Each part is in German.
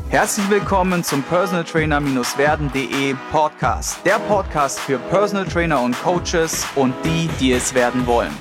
Herzlich willkommen zum Personal Trainer-werden.de Podcast. Der Podcast für Personal Trainer und Coaches und die es werden wollen.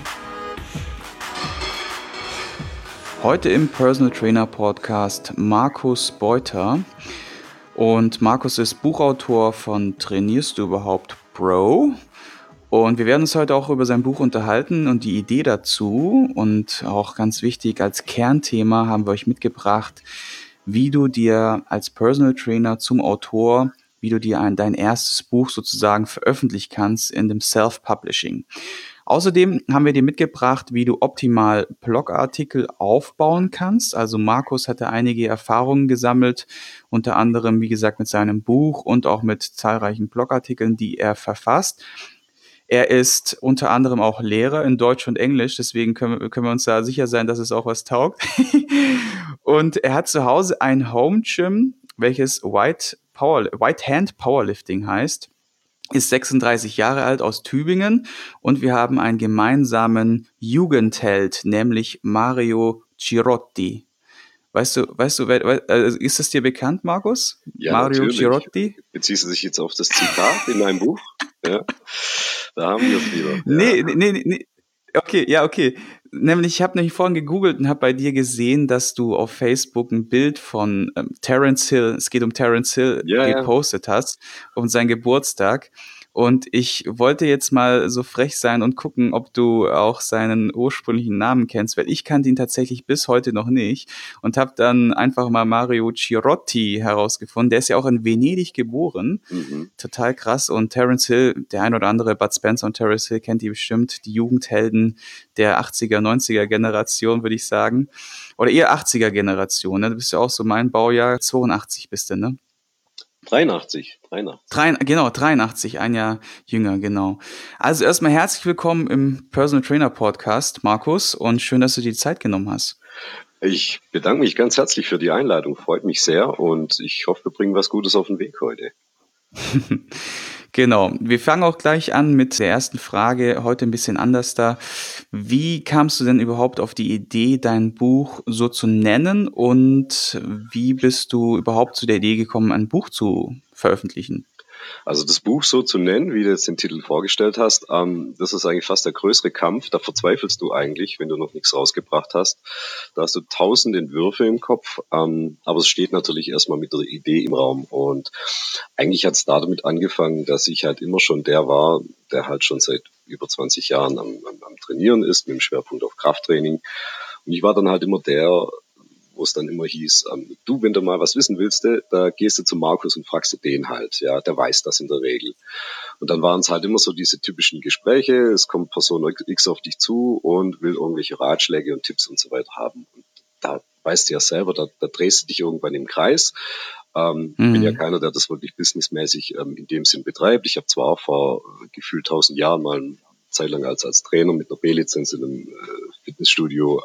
Heute im Personal Trainer Podcast Markus Beuter. Und Markus ist Buchautor von Trainierst du überhaupt Bro? Und wir werden uns heute auch über sein Buch unterhalten und die Idee dazu. Und auch ganz wichtig, als Kernthema haben wir euch mitgebracht, wie du dir als Personal Trainer zum Autor, wie du dir dein erstes Buch sozusagen veröffentlichen kannst in dem Self-Publishing. Außerdem haben wir dir mitgebracht, wie du optimal Blogartikel aufbauen kannst. Also Markus hatte einige Erfahrungen gesammelt, unter anderem, wie gesagt, mit seinem Buch und auch mit zahlreichen Blogartikeln, die er verfasst. Er ist unter anderem auch Lehrer in Deutsch und Englisch, deswegen können wir uns da sicher sein, dass es auch was taugt. Und er hat zu Hause ein Home Gym, welches White Hand Powerlifting heißt, ist 36 Jahre alt, aus Tübingen, und wir haben einen gemeinsamen Jugendheld, nämlich Mario Girotti. Weißt du, ist das dir bekannt, Markus? Ja, Mario natürlich. Girotti? Beziehst du dich jetzt auf das Zitat in meinem Buch? Ja, da haben wir es wieder. Nee. Okay. Nämlich, ich habe nämlich vorhin gegoogelt und habe bei dir gesehen, dass du auf Facebook ein Bild von Terence Hill, es geht um Terence Hill, gepostet hast, um seinen Geburtstag. Und ich wollte jetzt mal so frech sein und gucken, ob du auch seinen ursprünglichen Namen kennst, weil ich kannte ihn tatsächlich bis heute noch nicht und habe dann einfach mal Mario Girotti herausgefunden. Der ist ja auch in Venedig geboren. Mhm. Total krass. Und Terence Hill, der ein oder andere, Bud Spencer und Terence Hill kennt ihr bestimmt, die Jugendhelden der 80er, 90er Generation, würde ich sagen. Oder eher 80er Generation, ne? Du bist ja auch so mein Baujahr, 82 bist du, ne? 83. 83, ein Jahr jünger, genau. Also erstmal herzlich willkommen im Personal Trainer Podcast, Markus, und schön, dass du dir die Zeit genommen hast. Ich bedanke mich ganz herzlich für die Einladung, freut mich sehr und ich hoffe, wir bringen was Gutes auf den Weg heute. Genau, wir fangen auch gleich an mit der ersten Frage, heute ein bisschen anders da. Wie kamst du denn überhaupt auf die Idee, dein Buch so zu nennen, und wie bist du überhaupt zu der Idee gekommen, ein Buch zu veröffentlichen? Also das Buch so zu nennen, wie du jetzt den Titel vorgestellt hast, das ist eigentlich fast der größere Kampf. Da verzweifelst du eigentlich, wenn du noch nichts rausgebracht hast. Da hast du 1000 Entwürfe im Kopf, aber es steht natürlich erstmal mit der Idee im Raum. Und eigentlich hat es damit angefangen, dass ich halt immer schon der war, der halt schon seit über 20 Jahren am Trainieren ist, mit dem Schwerpunkt auf Krafttraining. Und ich war dann halt immer der, wo es dann immer hieß, du, wenn du mal was wissen willst, da gehst du zu Markus und fragst du den halt, ja, der weiß das in der Regel. Und dann waren es halt immer so diese typischen Gespräche, es kommt Person X auf dich zu und will irgendwelche Ratschläge und Tipps und so weiter haben. Und da weißt du ja selber, da drehst du dich irgendwann im Kreis. Ich bin ja keiner, der das wirklich businessmäßig in dem Sinn betreibt. Ich habe zwar auch vor gefühlt 1000 Jahren mal eine Zeit lang als Trainer mit einer B-Lizenz in einem Fitnessstudio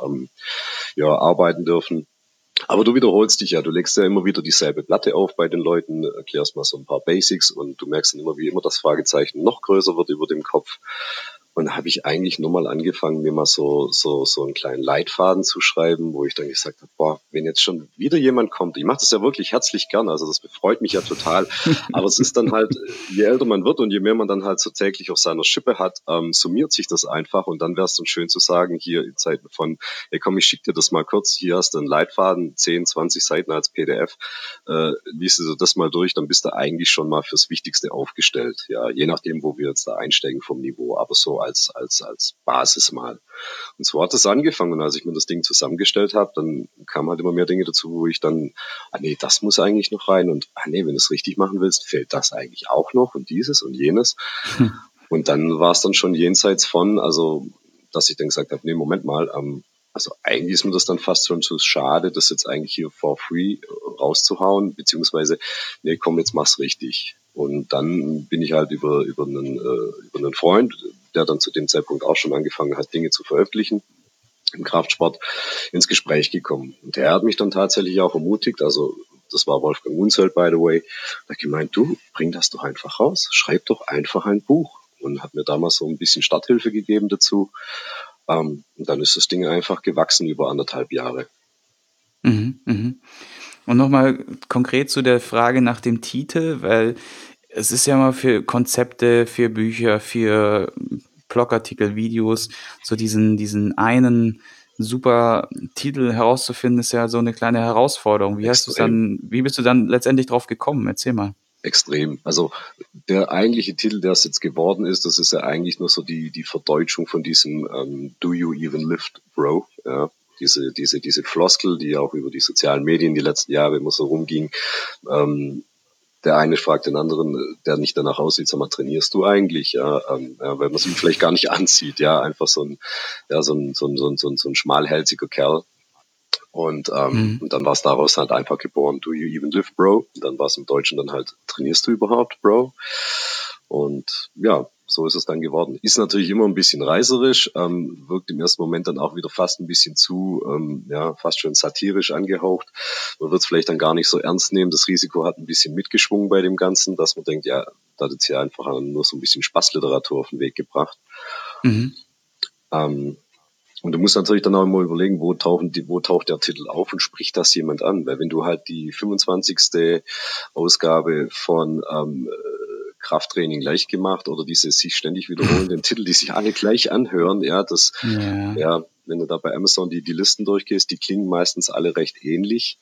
arbeiten dürfen. Aber du wiederholst dich ja, du legst ja immer wieder dieselbe Platte auf bei den Leuten, erklärst mal so ein paar Basics und du merkst dann immer, wie immer das Fragezeichen noch größer wird über dem Kopf. Und da habe ich eigentlich nur mal angefangen, mir mal so einen kleinen Leitfaden zu schreiben, wo ich dann gesagt habe, boah, wenn jetzt schon wieder jemand kommt, ich mache das ja wirklich herzlich gern, also das befreut mich ja total, aber es ist dann halt, je älter man wird und je mehr man dann halt so täglich auf seiner Schippe hat, summiert sich das einfach und dann wäre es dann schön zu sagen, hier in Zeiten von, hey komm, ich schicke dir das mal kurz, hier hast du einen Leitfaden, 10, 20 Seiten als PDF, liest du das mal durch, dann bist du eigentlich schon mal fürs Wichtigste aufgestellt, ja, je nachdem, wo wir jetzt da einsteigen vom Niveau, aber so als Basis mal. Und so hat es angefangen. Und als ich mir das Ding zusammengestellt habe, dann kamen halt immer mehr Dinge dazu, wo ich dann, das muss eigentlich noch rein. Und wenn du es richtig machen willst, fehlt das eigentlich auch noch und dieses und jenes. Und dann war es dann schon jenseits von, also, dass ich dann gesagt habe, Moment mal, also eigentlich ist mir das dann fast schon zu schade, das jetzt eigentlich hier for free rauszuhauen, beziehungsweise, komm, jetzt mach's richtig. Und dann bin ich halt über einen Freund, der dann zu dem Zeitpunkt auch schon angefangen hat, Dinge zu veröffentlichen im Kraftsport, ins Gespräch gekommen. Und der hat mich dann tatsächlich auch ermutigt, also das war Wolfgang Unzelt, by the way, da hat gemeint, du, bring das doch einfach raus, schreib doch einfach ein Buch. Und hat mir damals so ein bisschen Starthilfe gegeben dazu. Und dann ist das Ding einfach gewachsen über 1,5 Jahre. Und nochmal konkret zu der Frage nach dem Titel, weil es ist ja mal für Konzepte, für Bücher, für Blogartikel, Videos, so diesen einen super Titel herauszufinden, ist ja so eine kleine Herausforderung. Extrem. Wie bist du dann letztendlich drauf gekommen? Erzähl mal. Extrem. Also der eigentliche Titel, der es jetzt geworden ist, das ist ja eigentlich nur so die Verdeutschung von diesem Do You Even Lift, Bro? Ja, diese Floskel, die auch über die sozialen Medien die letzten Jahre immer so rumging. Der eine fragt den anderen, der nicht danach aussieht, sag mal, trainierst du eigentlich? Ja, weil man es ihm vielleicht gar nicht ansieht, ja, einfach so ein schmalhälsiger Kerl. Hm. Und dann war es daraus halt einfach geboren, Do you even live, Bro? Und dann war es im Deutschen dann halt, trainierst du überhaupt, Bro? Und ja, so ist es dann geworden. Ist natürlich immer ein bisschen reißerisch, wirkt im ersten Moment dann auch wieder fast ein bisschen ja, fast schon satirisch angehaucht. Man wird es vielleicht dann gar nicht so ernst nehmen. Das Risiko hat ein bisschen mitgeschwungen bei dem Ganzen, dass man denkt, ja, da hat jetzt hier einfach nur so ein bisschen Spaßliteratur auf den Weg gebracht. Mhm. Ähm, Und du musst natürlich dann auch immer überlegen, wo taucht der Titel auf und spricht das jemand an? Weil wenn du halt die 25. Ausgabe von Krafttraining leicht gemacht oder diese sich ständig wiederholenden Titel, die sich alle gleich anhören, Ja. wenn du da bei Amazon die Listen durchgehst, die klingen meistens alle recht ähnlich,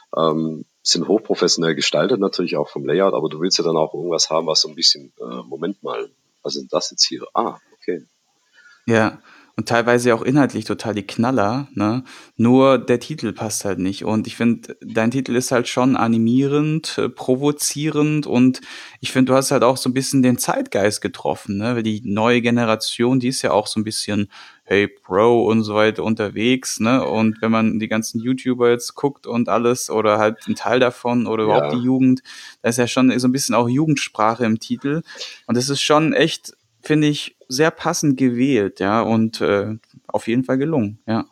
sind hochprofessionell gestaltet, natürlich auch vom Layout, aber du willst ja dann auch irgendwas haben, was so ein bisschen, Moment mal, was ist denn das jetzt hier? Ah, okay. Ja, und teilweise auch inhaltlich total die Knaller, ne? Nur der Titel passt halt nicht. Und ich finde, dein Titel ist halt schon animierend, provozierend und ich finde, du hast halt auch so ein bisschen den Zeitgeist getroffen, ne? Weil die neue Generation, die ist ja auch so ein bisschen, hey Bro und so weiter unterwegs, ne? Und wenn man die ganzen YouTuber jetzt guckt und alles oder halt ein Teil davon oder überhaupt die Ja, Jugend, da ist ja schon so ein bisschen auch Jugendsprache im Titel. Und das ist schon echt, finde ich, sehr passend gewählt, ja, und auf jeden Fall gelungen, ja.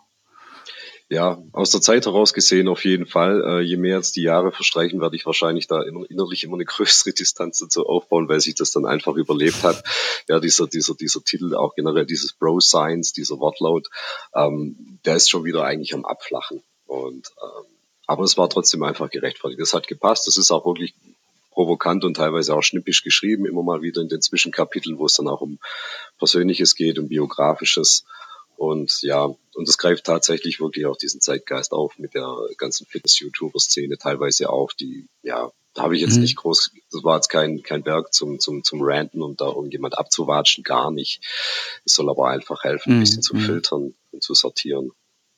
ja, aus der Zeit heraus gesehen auf jeden Fall. Je mehr jetzt die Jahre verstreichen, werde ich wahrscheinlich da innerlich immer eine größere Distanz dazu aufbauen, weil sich das dann einfach überlebt hat. Ja, dieser Titel, auch generell dieses Bro Science, dieser Wortlaut, der ist schon wieder eigentlich am Abflachen. Aber es war trotzdem einfach gerechtfertigt. Das hat gepasst. Das ist auch wirklich provokant und teilweise auch schnippisch geschrieben, immer mal wieder in den Zwischenkapiteln, wo es dann auch um Persönliches geht, um Biografisches. Und ja, und das greift tatsächlich wirklich auch diesen Zeitgeist auf mit der ganzen Fitness-YouTuber-Szene, teilweise auch ja, da habe ich jetzt nicht Mhm. groß, das war jetzt kein Werk zum Ranten und da irgendjemand abzuwatschen, gar nicht. Es soll aber einfach helfen, ein bisschen Mhm. zu Mhm. filtern und zu sortieren.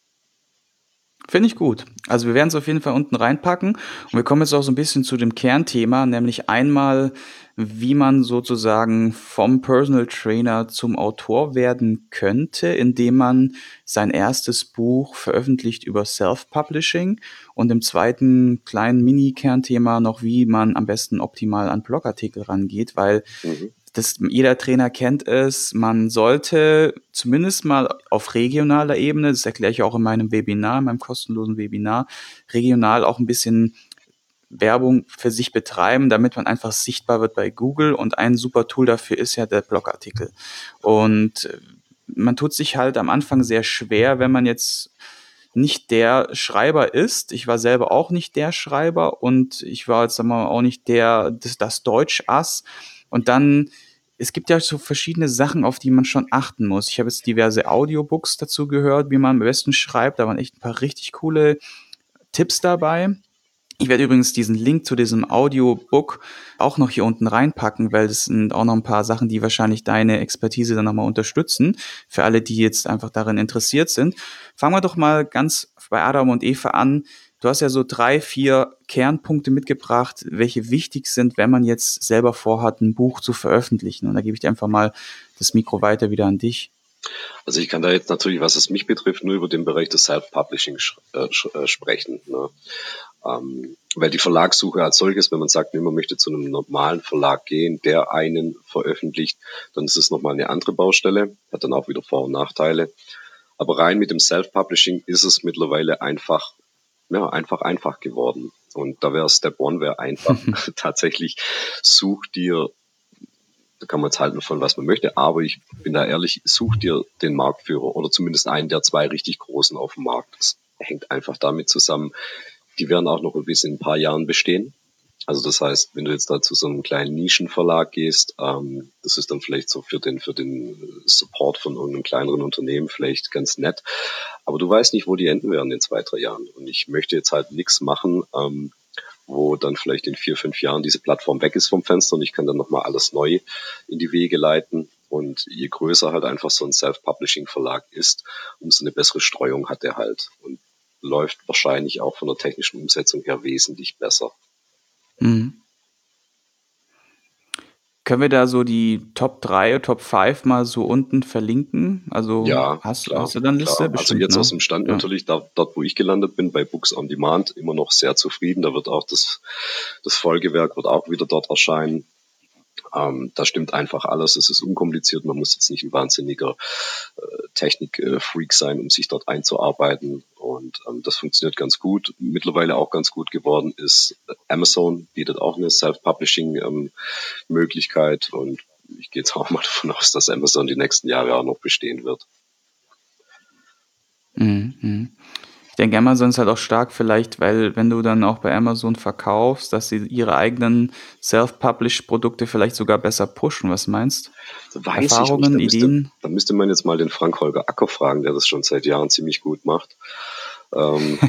Finde ich gut. Also wir werden es auf jeden Fall unten reinpacken und wir kommen jetzt auch so ein bisschen zu dem Kernthema, nämlich einmal, wie man sozusagen vom Personal Trainer zum Autor werden könnte, indem man sein erstes Buch veröffentlicht über Self-Publishing und im zweiten kleinen Mini-Kernthema noch, wie man am besten optimal an Blogartikel rangeht, weil Mhm. jeder Trainer kennt es, man sollte zumindest mal auf regionaler Ebene, das erkläre ich auch in meinem Webinar, in meinem kostenlosen Webinar, regional auch ein bisschen Werbung für sich betreiben, damit man einfach sichtbar wird bei Google und ein super Tool dafür ist ja der Blogartikel. Und man tut sich halt am Anfang sehr schwer, wenn man jetzt nicht der Schreiber ist. Ich war selber auch nicht der Schreiber und ich war jetzt sagen wir mal, auch nicht das Deutschass. Und dann, es gibt ja so verschiedene Sachen, auf die man schon achten muss. Ich habe jetzt diverse Audiobooks dazu gehört, wie man am besten schreibt. Da waren echt ein paar richtig coole Tipps dabei. Ich werde übrigens diesen Link zu diesem Audiobook auch noch hier unten reinpacken, weil das sind auch noch ein paar Sachen, die wahrscheinlich deine Expertise dann nochmal unterstützen, für alle, die jetzt einfach darin interessiert sind. Fangen wir doch mal ganz bei Adam und Eva an. Du hast ja so 3, 4 Kernpunkte mitgebracht, welche wichtig sind, wenn man jetzt selber vorhat, ein Buch zu veröffentlichen. Und da gebe ich dir einfach mal das Mikro weiter wieder an dich. Also ich kann da jetzt natürlich, was es mich betrifft, nur über den Bereich des Self-Publishing sprechen. Ne? Weil die Verlagssuche als solches, wenn man sagt, man möchte zu einem normalen Verlag gehen, der einen veröffentlicht, dann ist es nochmal eine andere Baustelle, hat dann auch wieder Vor- und Nachteile. Aber rein mit dem Self-Publishing ist es mittlerweile einfach geworden. Und da wäre Step One wäre einfach tatsächlich, such dir, da kann man jetzt halten von was man möchte, aber ich bin da ehrlich, such dir den Marktführer oder zumindest einen der zwei richtig großen auf dem Markt. Das hängt einfach damit zusammen, Die werden auch noch bis in ein paar Jahren bestehen. Also das heißt, wenn du jetzt da zu so einem kleinen Nischenverlag gehst, das ist dann vielleicht so für den Support von irgendeinem kleineren Unternehmen vielleicht ganz nett. Aber du weißt nicht, wo die enden werden in 2, 3 Jahren. Und ich möchte jetzt halt nichts machen, wo dann vielleicht in 4, 5 Jahren diese Plattform weg ist vom Fenster und ich kann dann nochmal alles neu in die Wege leiten. Und je größer halt einfach so ein Self-Publishing-Verlag ist, umso eine bessere Streuung hat er halt und läuft wahrscheinlich auch von der technischen Umsetzung her wesentlich besser. Mhm. Können wir da so die Top 3, Top 5 mal so unten verlinken? Also Ja, hast klar, du dann Liste? klar. Also Bestimmt, jetzt aus ne? dem Stand Ja. natürlich, dort wo ich gelandet bin, bei Books on Demand, immer noch sehr zufrieden. Da wird auch das Folgewerk wird auch wieder dort erscheinen. Da stimmt einfach alles. Es ist unkompliziert. Man muss jetzt nicht ein wahnsinniger Technik-Freak sein, um sich dort einzuarbeiten. Und das funktioniert ganz gut. Mittlerweile auch ganz gut geworden ist Amazon, bietet auch eine Self-Publishing-Möglichkeit. Und ich gehe jetzt auch mal davon aus, dass Amazon die nächsten Jahre auch noch bestehen wird. Mhm. Mhm. Ich denke, Amazon ist halt auch stark vielleicht, weil wenn du dann auch bei Amazon verkaufst, dass sie ihre eigenen Self-Published-Produkte vielleicht sogar besser pushen. Was meinst? Weiß ich nicht. Erfahrungen, Ideen? Da müsste man jetzt mal den Frank-Holger Acker fragen, der das schon seit Jahren ziemlich gut macht. Ähm,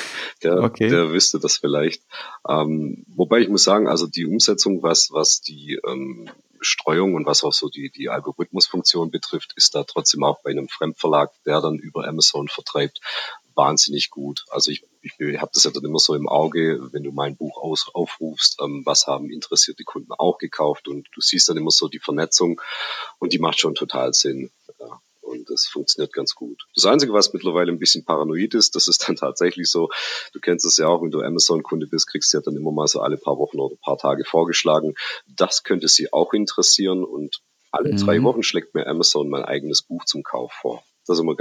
Okay. der wüsste das vielleicht. Wobei ich muss sagen, also die Umsetzung, was die Streuung und was auch so die Algorithmusfunktion betrifft, ist da trotzdem auch bei einem Fremdverlag, der dann über Amazon vertreibt, wahnsinnig gut. Also ich habe das ja dann immer so im Auge, wenn du mein Buch aufrufst, was haben interessierte Kunden auch gekauft und du siehst dann immer so die Vernetzung und die macht schon total Sinn. Ja. Und das funktioniert ganz gut. Das Einzige, was mittlerweile ein bisschen paranoid ist, das ist dann tatsächlich so, du kennst es ja auch, wenn du Amazon-Kunde bist, kriegst du ja dann immer mal so alle paar Wochen oder paar Tage vorgeschlagen. Das könnte sie auch interessieren und alle 3 Mhm. Wochen schlägt mir Amazon mein eigenes Buch zum Kauf vor. Das ist immer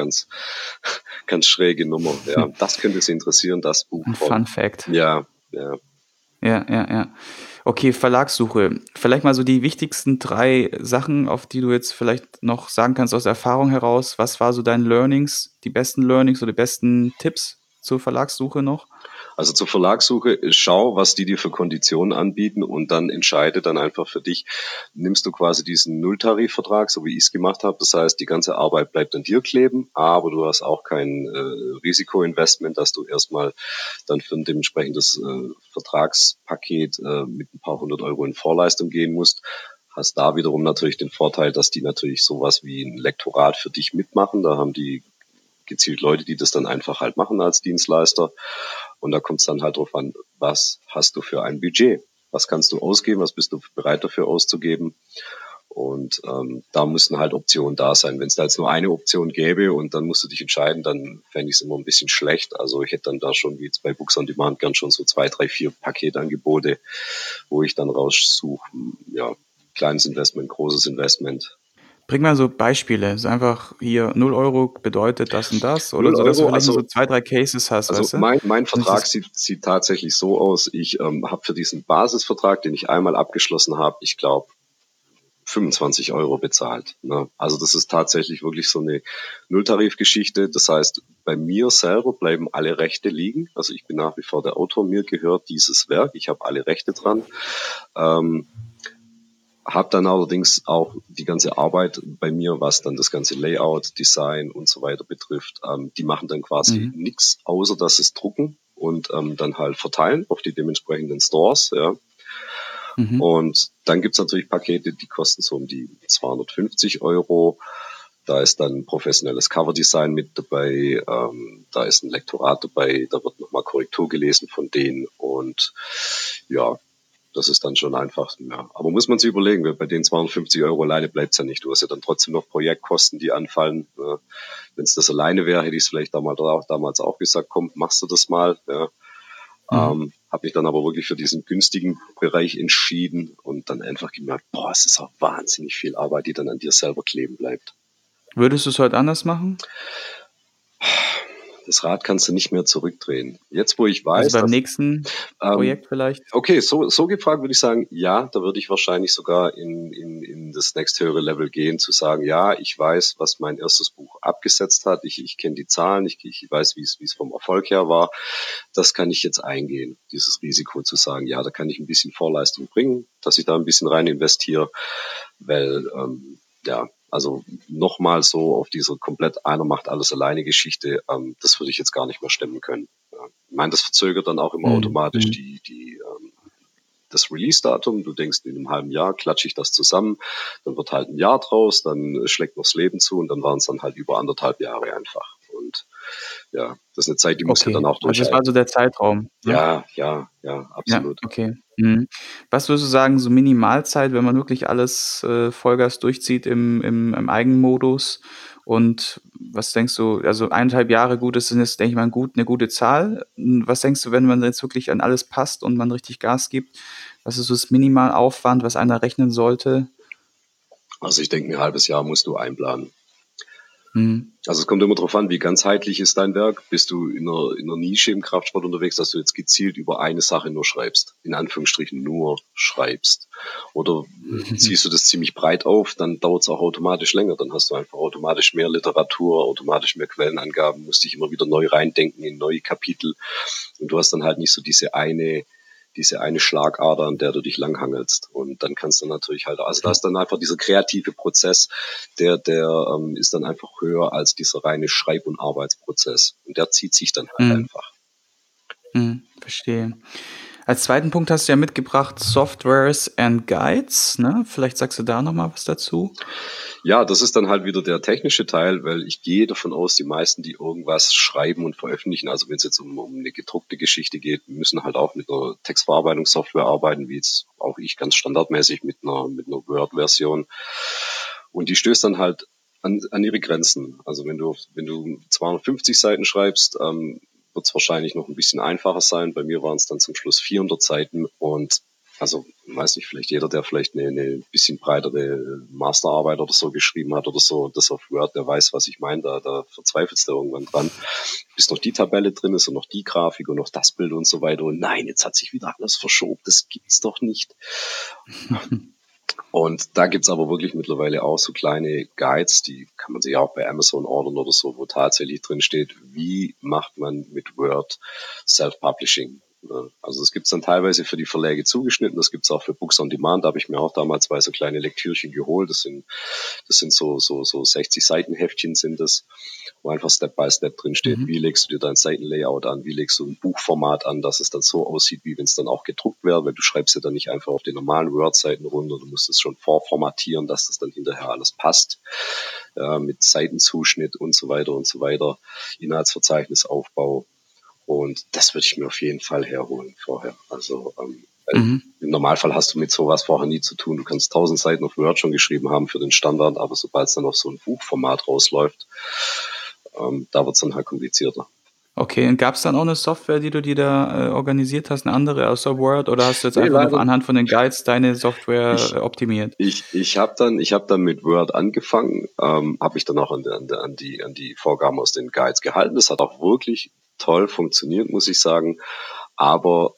ganz schräge Nummer. Ja, das könnte sie interessieren, das Buch Ein von. Fun Fact. Ja, ja. Ja, ja, ja. Okay, Verlagssuche. Vielleicht mal so die wichtigsten 3 Sachen, auf die du jetzt vielleicht noch sagen kannst aus Erfahrung heraus. Was war so dein Learnings, die besten Learnings oder die besten Tipps zur Verlagssuche noch? Also zur Verlagssuche, schau, was die dir für Konditionen anbieten und dann entscheide dann einfach für dich, nimmst du quasi diesen Nulltarifvertrag, so wie ich es gemacht habe. Das heißt, die ganze Arbeit bleibt an dir kleben, aber du hast auch kein Risikoinvestment, dass du erstmal dann für ein dementsprechendes Vertragspaket mit ein paar 100 € in Vorleistung gehen musst. Hast da wiederum natürlich den Vorteil, dass die natürlich sowas wie ein Lektorat für dich mitmachen. Da haben die gezielt Leute, die das dann einfach halt machen als Dienstleister. Und da kommt es dann halt drauf an, was hast du für ein Budget? Was kannst du ausgeben? Was bist du bereit dafür auszugeben? Und da müssen halt Optionen da sein. Wenn es da jetzt nur eine Option gäbe und dann musst du dich entscheiden, dann fände ich es immer ein bisschen schlecht. Also ich hätte dann da schon, wie jetzt bei Books on Demand, gern schon so 2, 3, 4 Paketangebote, wo ich dann raussuche, ja, kleines Investment, großes Investment. Bring mal so Beispiele. So einfach hier 0 € bedeutet das und das oder 0 so, dass du Euro, vielleicht mal so 2, 3 Cases hast, also weißt du? mein Und ich Vertrag das sieht tatsächlich so aus, ich habe für diesen Basisvertrag, den ich einmal abgeschlossen habe, ich glaube 25 € bezahlt. Ne? Also das ist tatsächlich wirklich so eine Nulltarifgeschichte. Das heißt, bei mir selber bleiben alle Rechte liegen. Also ich bin nach wie vor der Autor, mir gehört dieses Werk, ich habe alle Rechte dran. Habe dann allerdings auch die ganze Arbeit bei mir, was dann das ganze Layout, Design und so weiter betrifft. Die machen dann quasi mhm. nichts, außer dass es drucken und dann halt verteilen auf die dementsprechenden Stores. Ja. Mhm. Und dann gibt's natürlich Pakete, die kosten so um die 250 €. Da ist dann professionelles Coverdesign mit dabei, da ist ein Lektorat dabei, da wird nochmal Korrektur gelesen von denen und ja, das ist dann schon einfach, ja. Aber muss man sich überlegen, weil bei den 250 € alleine bleibt's ja nicht. Du hast ja dann trotzdem noch Projektkosten, die anfallen. Ja. Wenn es das alleine wäre, hätte ich es vielleicht damals auch gesagt, komm, machst du das mal. Ja. Mhm. Habe mich dann aber wirklich für diesen günstigen Bereich entschieden und dann einfach gemerkt, boah, es ist auch wahnsinnig viel Arbeit, die dann an dir selber kleben bleibt. Würdest du es heute anders machen? Das Rad kannst du nicht mehr zurückdrehen. Jetzt, wo ich weiß, Also beim nächsten Projekt vielleicht? Okay, so gefragt würde ich sagen, ja, da würde ich wahrscheinlich sogar in das nächsthöhere Level gehen, zu sagen, ja, ich weiß, was mein erstes Buch abgesetzt hat, ich kenne die Zahlen, ich weiß, wie es vom Erfolg her war. Das kann ich jetzt eingehen, dieses Risiko zu sagen, ja, da kann ich ein bisschen Vorleistung bringen, dass ich da ein bisschen rein investiere, weil, ja, also nochmal so auf diese komplett einer macht alles alleine Geschichte, das würde ich jetzt gar nicht mehr stemmen können. Ja. Ich meine, das verzögert dann auch immer automatisch das Release-Datum. Du denkst, in einem halben Jahr klatsche ich das zusammen, dann wird halt ein Jahr draus, dann schlägt noch das Leben zu und dann waren es dann halt über 1,5 Jahre einfach. Und ja, das ist eine Zeit, die muss ja Okay, dann auch also das war durchhalten. so der Zeitraum, ne? Ja, Ja, absolut. okay. Mhm. Was würdest du sagen, so Minimalzeit, wenn man wirklich alles, Vollgas durchzieht im Eigenmodus? Und was denkst du, also 1,5 Jahre, gut, das sind jetzt, denke ich mal, 'ne gute Zahl. Was denkst du, wenn man jetzt wirklich an alles passt und man richtig Gas gibt, was ist so das Minimalaufwand, was einer rechnen sollte? Also ich denke, ein halbes Jahr musst du einplanen. Mhm. Also es kommt immer darauf an, wie ganzheitlich ist dein Werk. Bist du in einer Nische im Kraftsport unterwegs, dass du jetzt gezielt über eine Sache nur schreibst, in Anführungsstrichen nur schreibst. Oder ziehst du das ziemlich breit auf, dann dauert es auch automatisch länger. Dann hast du einfach automatisch mehr Literatur, automatisch mehr Quellenangaben, musst dich immer wieder neu reindenken in neue Kapitel. Und du hast dann halt nicht so diese eine Schlagader, an der du dich langhangelst. Und dann kannst du natürlich halt, also da ist dann einfach dieser kreative Prozess, der ist dann einfach höher als dieser reine Schreib- und Arbeitsprozess. Und der zieht sich dann halt Mhm. einfach. Mhm. Verstehe. Als zweiten Punkt hast du ja mitgebracht Softwares and Guides, ne? Vielleicht sagst du da noch mal was dazu? Ja, das ist dann halt wieder der technische Teil, weil ich gehe davon aus, die meisten, die irgendwas schreiben und veröffentlichen, also wenn es jetzt um eine gedruckte Geschichte geht, müssen halt auch mit einer Textverarbeitungssoftware arbeiten, wie jetzt auch ich ganz standardmäßig mit einer Word-Version. Und die stößt dann halt an ihre Grenzen. Also wenn du 250 Seiten schreibst, wird es wahrscheinlich noch ein bisschen einfacher sein. Bei mir waren es dann zum Schluss 400 Seiten und also, weiß nicht, vielleicht jeder, der vielleicht eine bisschen breitere Masterarbeit oder so geschrieben hat oder so, das auf Word, der weiß, was ich meine, da verzweifelst du irgendwann dran. Bis noch die Tabelle drin ist und noch die Grafik und noch das Bild und so weiter. Und nein, jetzt hat sich wieder alles verschoben, das gibt's doch nicht. Und da gibt's aber wirklich mittlerweile auch so kleine Guides, die kann man sich auch bei Amazon ordern oder so, wo tatsächlich drin steht, wie macht man mit Word Self-Publishing. Also das gibt's dann teilweise für die Verläge zugeschnitten, das gibt's auch für Books on Demand, da habe ich mir auch damals 2 so kleine Lektürchen geholt, das sind so 60 Seitenheftchen sind das, wo einfach Step by Step drin steht, Mhm. wie legst du dir dein Seitenlayout an, wie legst du ein Buchformat an, dass es dann so aussieht, wie wenn es dann auch gedruckt wäre, weil du schreibst ja dann nicht einfach auf den normalen Word-Seiten runter, du musst es schon vorformatieren, dass das dann hinterher alles passt, mit Seitenzuschnitt und so weiter, Inhaltsverzeichnisaufbau. Und das würde ich mir auf jeden Fall herholen vorher. Also Mhm. im Normalfall hast du mit sowas vorher nie zu tun. Du kannst 1000 Seiten auf Word schon geschrieben haben für den Standard, aber sobald es dann auf so ein Buchformat rausläuft, da wird es dann halt komplizierter. Okay, und gab's dann auch 'ne Software, die du dir da, organisiert hast, 'ne andere außer Word, oder hast du jetzt Nee, einfach nur leider. anhand von den Guides deine Software, Ich, optimiert? ich hab dann mit Word angefangen, habe ich dann auch an die Vorgaben aus den Guides gehalten. Das hat auch wirklich toll funktioniert, muss ich sagen. Aber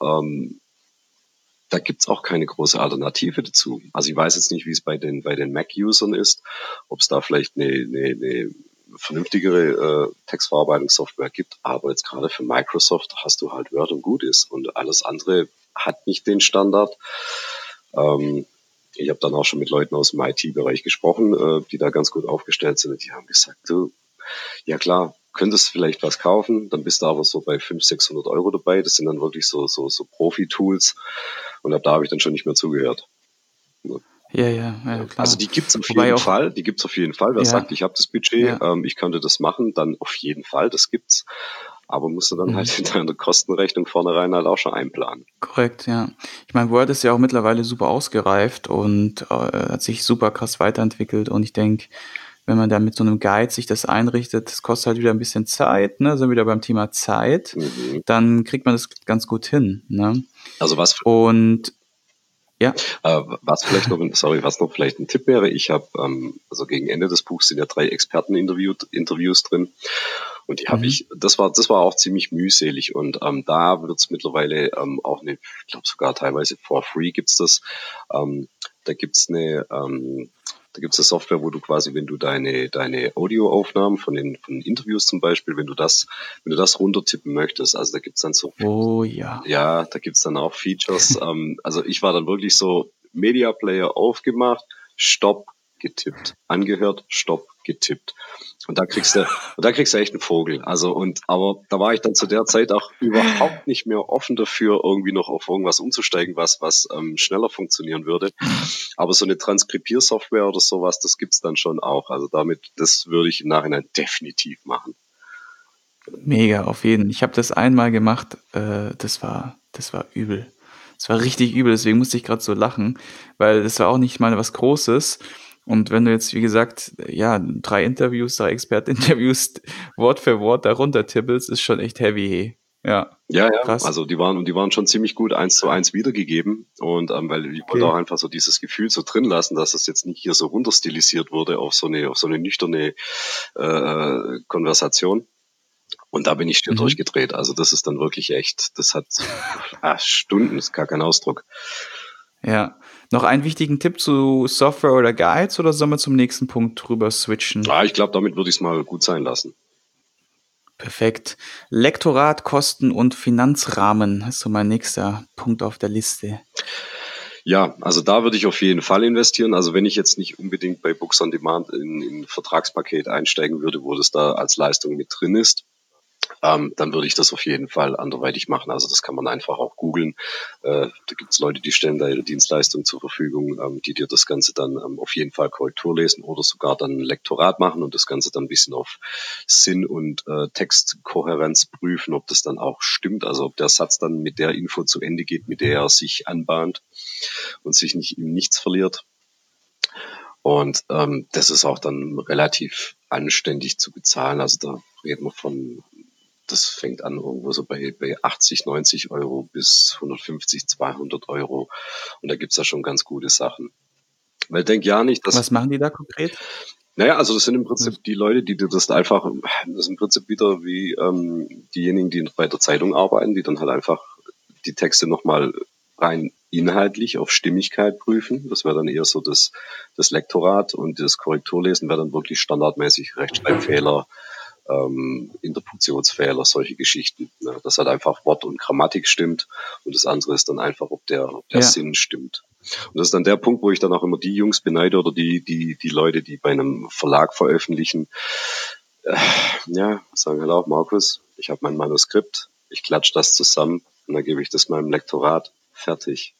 da gibt's auch keine große Alternative dazu. Also ich weiß jetzt nicht, wie es bei den Mac-Usern ist, ob es da vielleicht eine vernünftigere Textverarbeitungssoftware gibt, aber jetzt gerade für Microsoft hast du halt Word und gut ist und alles andere hat nicht den Standard. Ähm, ich habe dann auch schon mit Leuten aus dem IT-Bereich gesprochen, die da ganz gut aufgestellt sind und die haben gesagt, du, ja klar, könntest vielleicht was kaufen, dann bist du aber so bei 500, 600 Euro dabei. Das sind dann wirklich so Profi-Tools. Und ab da habe ich dann schon nicht mehr zugehört. Ja, ja, ja, Also klar. die gibt's auf Wobei jeden auch Fall. Die gibt's auf jeden Fall. Wer ja, sagt, ich habe das Budget, ja, ich könnte das machen, dann auf jeden Fall, das gibt's. Aber musst du dann mhm, halt in deiner Kostenrechnung vornherein halt auch schon einplanen. korrekt, ja. Ich meine, Word ist ja auch mittlerweile super ausgereift und, hat sich super krass weiterentwickelt, und ich denke, wenn man da mit so 'nem Guide sich das einrichtet, das kostet halt wieder 'n bisschen Zeit, ne? Sind wir wieder beim Thema Zeit, Mhm. dann kriegt man das ganz gut hin, ne? Also Und ja, was noch vielleicht ein Tipp wäre, ich habe, also gegen Ende des Buchs sind ja 3 Experteninterviews drin. Und die habe ich, das war auch ziemlich mühselig. Und da wird es mittlerweile auch eine, ich glaube sogar teilweise for free gibt's das. Da gibt's eine Software, wo du quasi, wenn du deine Audioaufnahmen von den Interviews zum Beispiel, wenn du das runtertippen möchtest, also da gibt's dann so, Oh ja. ja, da gibt's dann auch Features. Also ich war dann wirklich so Media Player aufgemacht, Stopp, getippt, angehört, Stopp, getippt. Und da kriegst du echt einen Vogel. Aber da war ich dann zu der Zeit auch überhaupt nicht mehr offen dafür, irgendwie noch auf irgendwas umzusteigen, was schneller funktionieren würde. Aber so eine Transkribiersoftware oder sowas, das gibt's dann schon auch. Also das würde ich im Nachhinein definitiv machen. Mega, auf jeden. Ich habe das einmal gemacht, das war übel. Das war richtig übel, deswegen musste ich gerade so lachen, weil das war auch nicht mal was Großes. Und wenn du jetzt, wie gesagt, ja, 3 Experteninterviews Wort für Wort darunter tippelst, ist schon echt heavy. Ja, Ja, krass. also die waren schon ziemlich gut 1:1 wiedergegeben und weil ich wollte Okay. auch einfach so dieses Gefühl so drin lassen, dass es jetzt nicht hier so runterstilisiert wurde auf so eine nüchterne Konversation. Und da bin ich still durchgedreht. Also das ist dann wirklich echt, das hat Stunden, ist gar kein Ausdruck. Ja. Noch einen wichtigen Tipp zu Software oder Guides oder sollen wir zum nächsten Punkt drüber switchen? Ich glaube, damit würde ich es mal gut sein lassen. Perfekt. Lektorat, Kosten und Finanzrahmen ist so mein nächster Punkt auf der Liste. Ja, also da würde ich auf jeden Fall investieren. Also wenn ich jetzt nicht unbedingt bei Books on Demand in ein Vertragspaket einsteigen würde, wo das da als Leistung mit drin ist, dann würde ich das auf jeden Fall anderweitig machen. Also das kann man einfach auch googeln. Da gibt es Leute, die stellen da ihre Dienstleistung zur Verfügung, die dir das Ganze dann auf jeden Fall Korrektur lesen oder sogar dann ein Lektorat machen und das Ganze dann ein bisschen auf Sinn und Textkohärenz prüfen, ob das dann auch stimmt. Also ob der Satz dann mit der Info zu Ende geht, mit der er sich anbahnt und sich nicht im Nichts verliert. Und das ist auch dann relativ anständig zu bezahlen. Also da reden wir von, das fängt an irgendwo so bei 80, 90 Euro bis 150, 200 Euro. Und da gibt's ja schon ganz gute Sachen. Weil denk ja nicht, dass... Was machen die da konkret? Naja, also das sind im Prinzip die Leute, die dir das einfach, das ist im Prinzip wieder wie diejenigen, die bei der Zeitung arbeiten, die dann halt einfach die Texte nochmal rein inhaltlich auf Stimmigkeit prüfen. Das wäre dann eher so das Lektorat und das Korrekturlesen wäre dann wirklich standardmäßig Rechtschreibfehler, Interpunktionsfehler, solche Geschichten. Ne? Dass halt einfach Wort und Grammatik stimmt und das andere ist dann einfach, ob der Sinn stimmt. Und das ist dann der Punkt, wo ich dann auch immer die Jungs beneide oder die Leute, die bei einem Verlag veröffentlichen, sagen halt auch, Markus, ich habe mein Manuskript, ich klatsche das zusammen und dann gebe ich das meinem Lektorat, fertig.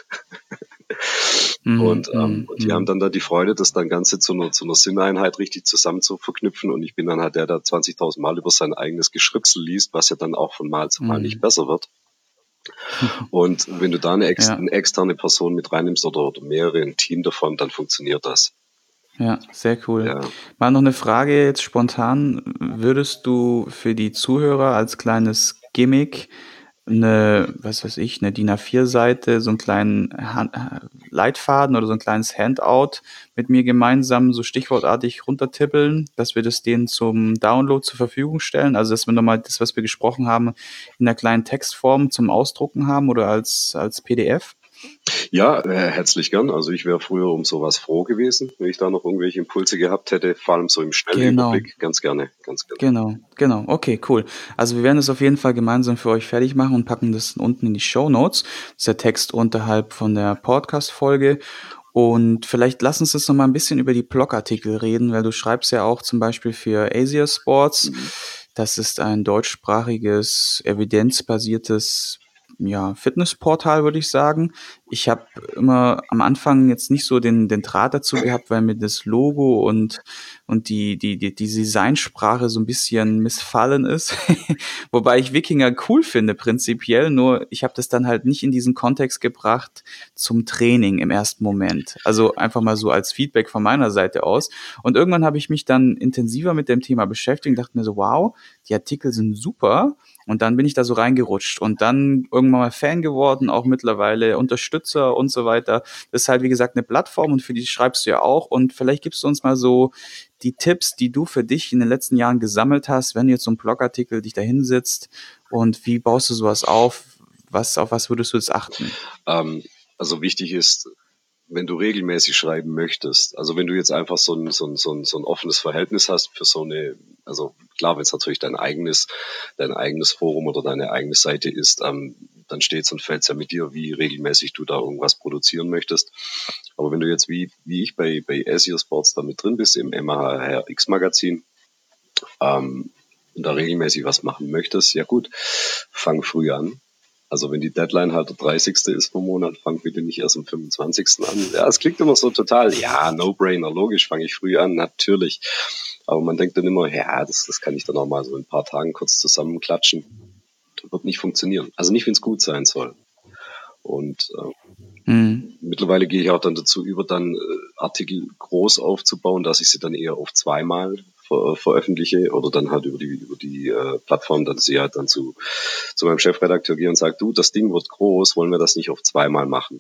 Und die haben dann da die Freude, das dann Ganze zu einer Sinneinheit richtig zusammen zu verknüpfen. Und ich bin dann halt der 20.000 Mal über sein eigenes Geschripsel liest, was ja dann auch von Mal zu Mal nicht besser wird. Und wenn du da eine externe Person mit reinnimmst oder mehrere, ein Team davon, dann funktioniert das. Ja, sehr cool. Ja. Mal noch eine Frage jetzt spontan. Würdest du für die Zuhörer als kleines Gimmick eine DIN A4-Seite, so einen kleinen Leitfaden oder so ein kleines Handout mit mir gemeinsam so stichwortartig runtertippeln, dass wir das denen zum Download zur Verfügung stellen? Also, dass wir nochmal das, was wir gesprochen haben, in einer kleinen Textform zum Ausdrucken haben oder als PDF? Ja, herzlich gern. Also ich wäre früher um sowas froh gewesen, wenn ich da noch irgendwelche Impulse gehabt hätte, vor allem so im Schnellüberblick. Ganz gerne. Genau. Okay, cool. Also wir werden das auf jeden Fall gemeinsam für euch fertig machen und packen das unten in die Shownotes. Das ist der Text unterhalb von der Podcast-Folge. Und vielleicht lass uns jetzt noch mal ein bisschen über die Blogartikel reden, weil du schreibst ja auch zum Beispiel für Asia Sports. Das ist ein deutschsprachiges, evidenzbasiertes Fitnessportal, würde ich sagen. Ich habe immer am Anfang jetzt nicht so den Draht dazu gehabt, weil mir das Logo und die Designsprache so ein bisschen missfallen ist. Wobei ich Wikinger cool finde prinzipiell, nur ich habe das dann halt nicht in diesen Kontext gebracht zum Training im ersten Moment. Also einfach mal so als Feedback von meiner Seite aus. Und irgendwann habe ich mich dann intensiver mit dem Thema beschäftigt und dachte mir so, wow, die Artikel sind super. Und dann bin ich da so reingerutscht und dann irgendwann mal Fan geworden, auch mittlerweile unterstütze Unterstützer und so weiter. Das ist halt, wie gesagt, eine Plattform und für die schreibst du ja auch. Und vielleicht gibst du uns mal so die Tipps, die du für dich in den letzten Jahren gesammelt hast, wenn du jetzt so einen Blogartikel dich da hinsetzt und wie baust du sowas auf? Auf was würdest du jetzt achten? Also wichtig ist, wenn du regelmäßig schreiben möchtest, also wenn du jetzt einfach so ein offenes Verhältnis hast für so eine, also klar, wenn es natürlich dein eigenes Forum oder deine eigene Seite ist, dann steht's und fällt's ja mit dir, wie regelmäßig du da irgendwas produzieren möchtest. Aber wenn du jetzt wie ich bei SEO Sports da mit drin bist, im MHRX Magazin, und da regelmäßig was machen möchtest, ja gut, fang früh an. Also wenn die Deadline halt der 30. ist vom Monat, fang bitte nicht erst am 25. an. Ja, es klingt immer so total, ja, No-Brainer, logisch, fange ich früh an, natürlich. Aber man denkt dann immer, ja, das kann ich dann auch mal so in ein paar Tagen kurz zusammenklatschen. Das wird nicht funktionieren. Also nicht, wenn es gut sein soll. Und mittlerweile gehe ich auch dann dazu über, dann Artikel groß aufzubauen, dass ich sie dann eher auf zweimal veröffentliche oder dann halt über die Plattform, dass ich halt dann zu meinem Chefredakteur gehe und sage, du, das Ding wird groß, wollen wir das nicht auf zweimal machen?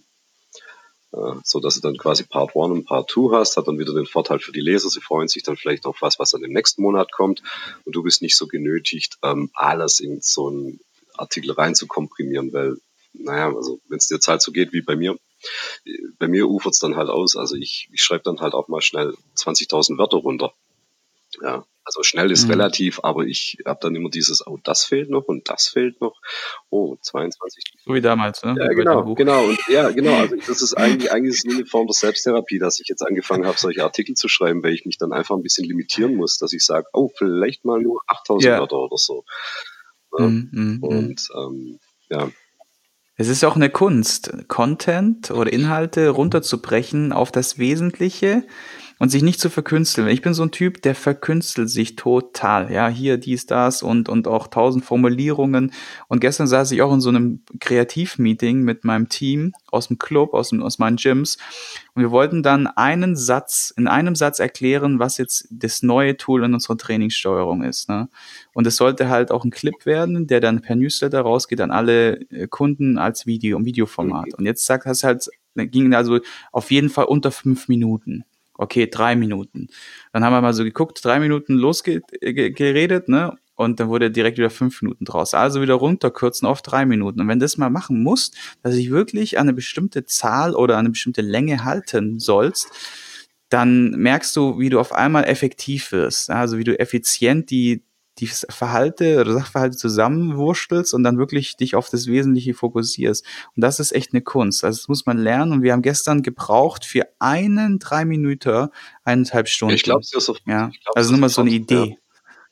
So dass du dann quasi Part 1 und Part 2 hast, hat dann wieder den Vorteil für die Leser, sie freuen sich dann vielleicht auf was dann im nächsten Monat kommt und du bist nicht so genötigt, alles in so einen Artikel rein zu komprimieren, weil, naja, also wenn es dir jetzt halt so geht wie bei mir ufert's dann halt aus, also ich schreibe dann halt auch mal schnell 20.000 Wörter runter. Ja, also schnell ist relativ, aber ich habe dann immer dieses, oh, das fehlt noch und das fehlt noch. Oh, 22. So wie damals, ne? Ja, Bei dem genau, Buch. genau. Und ja, genau. Also das ist eigentlich ist es eine Form der Selbsttherapie, dass ich jetzt angefangen habe, solche Artikel zu schreiben, weil ich mich dann einfach ein bisschen limitieren muss, dass ich sage, oh, vielleicht mal nur 8.000 Ja. Wörter oder so. Ja. Mm, mm, mm. Und ja, Es ist auch eine Kunst, Content oder Inhalte runterzubrechen auf das Wesentliche und sich nicht zu verkünsteln. Ich bin so ein Typ, der verkünstelt sich total. Ja, hier, dies, das und auch 1000 Formulierungen. Und gestern saß ich auch in so einem Kreativmeeting mit meinem Team aus dem Club, aus meinen Gyms. Und wir wollten dann in einem Satz erklären, was jetzt das neue Tool in unserer Trainingssteuerung ist. Ne? Und es sollte halt auch ein Clip werden, der dann per Newsletter rausgeht an alle Kunden als Video, im Videoformat. Und jetzt hast halt, ging also auf jeden Fall unter 5 Minuten. Okay, 3 Minuten. Dann haben wir mal so geguckt, 3 Minuten losgeredet, ne? Und dann wurde direkt wieder 5 Minuten draus. Also wieder runterkürzen auf 3 Minuten. Und wenn du das mal machen musst, dass ich wirklich an eine bestimmte Zahl oder an eine bestimmte Länge halten sollst, dann merkst du, wie du auf einmal effektiv wirst. Also wie du effizient die Verhalte oder Sachverhalte zusammenwurstelst und dann wirklich dich auf das Wesentliche fokussierst. Und das ist echt eine Kunst. Also das muss man lernen. Und wir haben gestern gebraucht für einen 3 Minuten 1,5 ich glaube Stunden. es dir sofort. Ja, Ich glaube es also dir nur mal so eine sofort. Ja. Idee.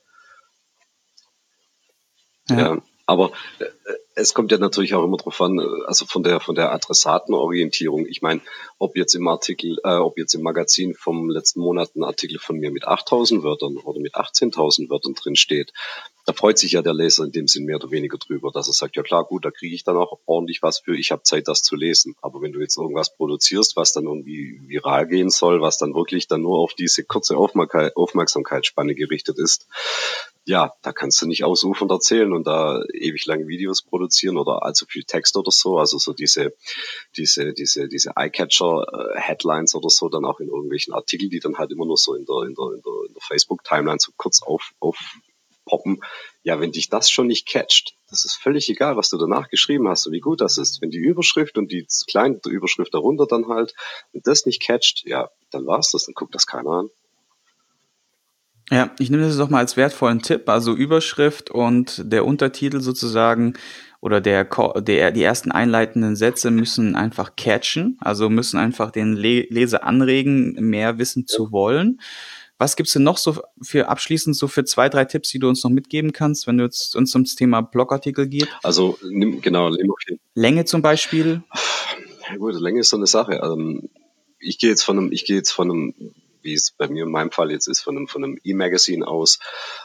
Ja. Ja, aber es kommt ja natürlich auch immer drauf an, also von der Adressatenorientierung. Ich meine, ob jetzt im Magazin vom letzten Monat ein Artikel von mir mit 8.000 Wörtern oder mit 18.000 Wörtern drin steht, da freut sich ja der Leser in dem Sinn mehr oder weniger drüber, dass er sagt, ja klar, gut, da kriege ich dann auch ordentlich was für, ich habe Zeit, das zu lesen. Aber wenn du jetzt irgendwas produzierst, was dann irgendwie viral gehen soll, was dann wirklich dann nur auf diese kurze Aufmerksamkeitsspanne gerichtet ist, ja, da kannst du nicht ausufernd erzählen und da ewig lange Videos produzieren oder allzu viel Text oder so. Also so diese Eye-Catcher-Headlines oder so, dann auch in irgendwelchen Artikeln, die dann halt immer nur so in der Facebook-Timeline so kurz aufpoppen. Ja, wenn dich das schon nicht catcht, das ist völlig egal, was du danach geschrieben hast und wie gut das ist. Wenn die Überschrift und die kleine Überschrift darunter dann halt, wenn das nicht catcht, ja, dann war's das, dann guckt das keiner an. Ja, ich nehme das doch mal als wertvollen Tipp, also Überschrift und der Untertitel sozusagen oder die ersten einleitenden Sätze müssen einfach catchen, also müssen einfach den Leser anregen, mehr wissen zu wollen. Was gibt's denn noch so für abschließend so für 2, 3 Tipps, die du uns noch mitgeben kannst, wenn du jetzt uns ums Thema Blogartikel geht? Also nimm auf jeden Länge zum Beispiel? Ja gut, Länge ist so eine Sache. Ich gehe jetzt von einem, wie es bei mir in meinem Fall jetzt ist, von einem E-Magazine aus.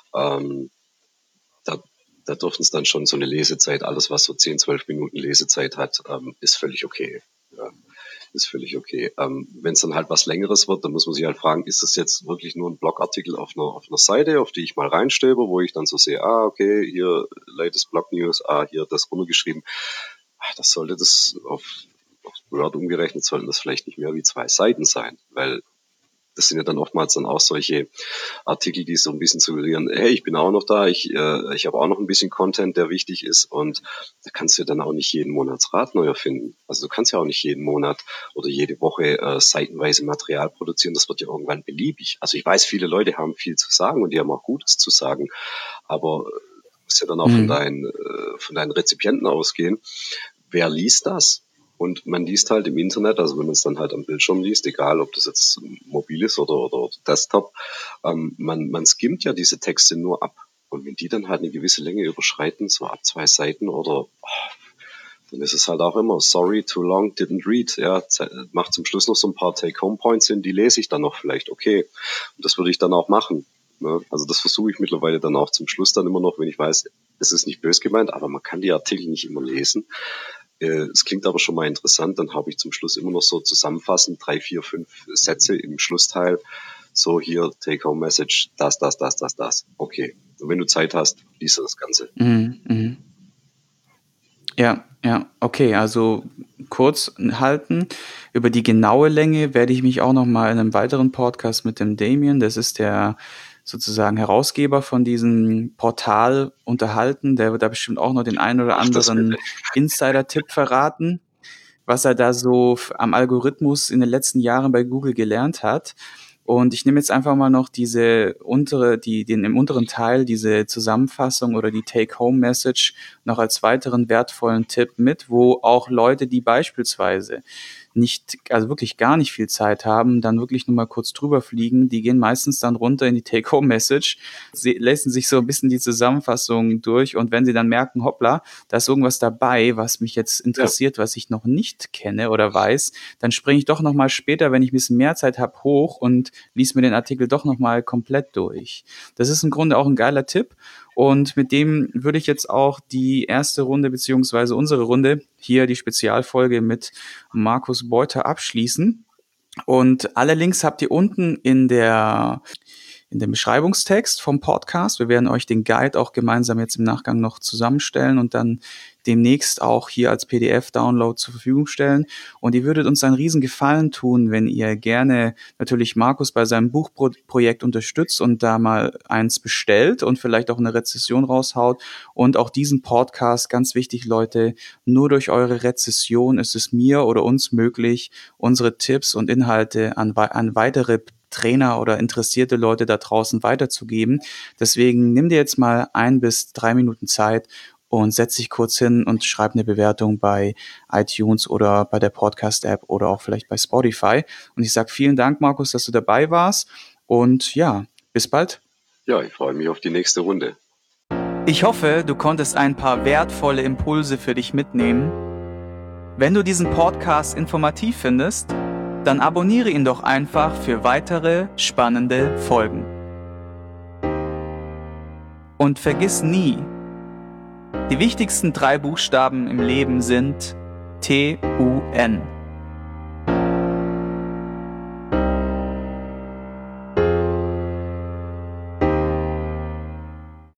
Da, da dürften es dann schon so eine Lesezeit, alles was so 10, 12 Minuten Lesezeit hat, ist völlig okay. Ja, ist völlig okay. Wenn es dann halt was Längeres wird, dann muss man sich halt fragen, ist es jetzt wirklich nur ein Blogartikel auf einer Seite, auf die ich mal reinstöbe, wo ich dann so sehe, okay, hier latest Blog News, hier das runtergeschrieben. Das sollte das auf Word umgerechnet sollten das vielleicht nicht mehr wie 2 Seiten sein, weil das sind ja dann oftmals dann auch solche Artikel, die so ein bisschen suggerieren, hey, ich bin auch noch da, ich habe auch noch ein bisschen Content, der wichtig ist, und da kannst du dann auch nicht jeden Monat das Rad neu erfinden. Also du kannst ja auch nicht jeden Monat oder jede Woche seitenweise Material produzieren, das wird ja irgendwann beliebig. Also ich weiß, viele Leute haben viel zu sagen und die haben auch Gutes zu sagen, aber du musst ja dann auch von deinen Rezipienten ausgehen. Wer liest das? Und man liest halt im Internet, also wenn man es dann halt am Bildschirm liest, egal ob das jetzt mobil ist oder Desktop, man skimmt ja diese Texte nur ab. Und wenn die dann halt eine gewisse Länge überschreiten, so ab 2 Seiten dann ist es halt auch immer, sorry, too long, didn't read. Ja, macht zum Schluss noch so ein paar Take-Home-Points hin, die lese ich dann noch vielleicht, okay. Und das würde ich dann auch machen. Ne? Also das versuche ich mittlerweile dann auch zum Schluss dann immer noch, wenn ich weiß, es ist nicht böse gemeint, aber man kann die Artikel nicht immer lesen. Es klingt aber schon mal interessant, dann habe ich zum Schluss immer noch so zusammenfassend 3, 4, 5 Sätze im Schlussteil. So hier, Take-Home-Message, das. Okay. Und wenn du Zeit hast, liest du das Ganze. Ja, okay, also kurz halten. Über die genaue Länge werde ich mich auch nochmal in einem weiteren Podcast mit dem Damien, das ist der sozusagen Herausgeber von diesem Portal, unterhalten. Der wird da bestimmt auch noch den einen oder anderen Insider-Tipp verraten, was er da so am Algorithmus in den letzten Jahren bei Google gelernt hat. Und ich nehme jetzt einfach mal noch den im unteren Teil, diese Zusammenfassung oder die Take-Home-Message noch als weiteren wertvollen Tipp mit, wo auch Leute, die beispielsweise also wirklich gar nicht viel Zeit haben, dann wirklich nur mal kurz drüber fliegen. Die gehen meistens dann runter in die Take-Home-Message, lesen sich so ein bisschen die Zusammenfassung durch, und wenn sie dann merken, hoppla, da ist irgendwas dabei, was mich jetzt interessiert, was ich noch nicht kenne oder weiß, dann springe ich doch noch mal später, wenn ich ein bisschen mehr Zeit habe, hoch und lies mir den Artikel doch noch mal komplett durch. Das ist im Grunde auch ein geiler Tipp. Und mit dem würde ich jetzt auch die erste Runde beziehungsweise unsere Runde, hier die Spezialfolge mit Markus Beuter, abschließen. Und alle Links habt ihr unten in dem Beschreibungstext vom Podcast. Wir werden euch den Guide auch gemeinsam jetzt im Nachgang noch zusammenstellen und dann demnächst auch hier als PDF-Download zur Verfügung stellen. Und ihr würdet uns einen riesen Gefallen tun, wenn ihr gerne natürlich Markus bei seinem Buchprojekt unterstützt und da mal eins bestellt und vielleicht auch eine Rezession raushaut. Und auch diesen Podcast, ganz wichtig, Leute, nur durch eure Rezession ist es mir oder uns möglich, unsere Tipps und Inhalte an weitere Trainer oder interessierte Leute da draußen weiterzugeben. Deswegen nimm dir jetzt mal 1 bis 3 Minuten Zeit und setz dich kurz hin und schreib eine Bewertung bei iTunes oder bei der Podcast-App oder auch vielleicht bei Spotify. Und ich sage vielen Dank, Markus, dass du dabei warst. Und ja, bis bald. Ja, ich freue mich auf die nächste Runde. Ich hoffe, du konntest ein paar wertvolle Impulse für dich mitnehmen. Wenn du diesen Podcast informativ findest, dann abonniere ihn doch einfach für weitere spannende Folgen. Und vergiss nie, die wichtigsten 3 Buchstaben im Leben sind TUN.